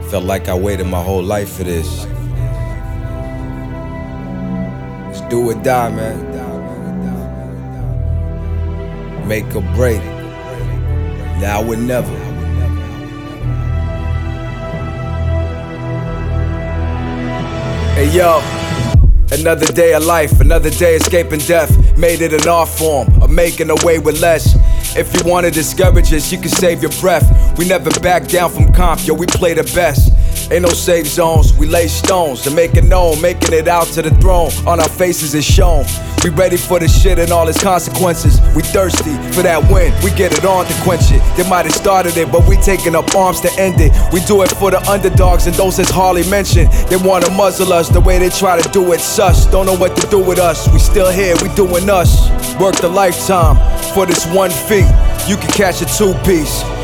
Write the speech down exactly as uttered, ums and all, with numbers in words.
Felt like I waited my whole life for this. It's do or die, man. Make or break. Now or never. Hey yo, another day of life, another day escaping death. Made it an art form of making away with less. If you wanna discourage us, you can save your breath. We never back down from comp, yo, we play the best. Ain't no safe zones, we lay stones to make it known, making it out to the throne. On our faces is shown. We ready for the shit and all its consequences. We thirsty for that win, we get it on to quench it. They might have started it, but we taking up arms to end it. We do it for the underdogs and those that's hardly mentioned. They wanna muzzle us the way they try to do it sus. Don't know what to do with us, we still here, we doing us. Worked a lifetime for this one fee. You can catch a two-piece.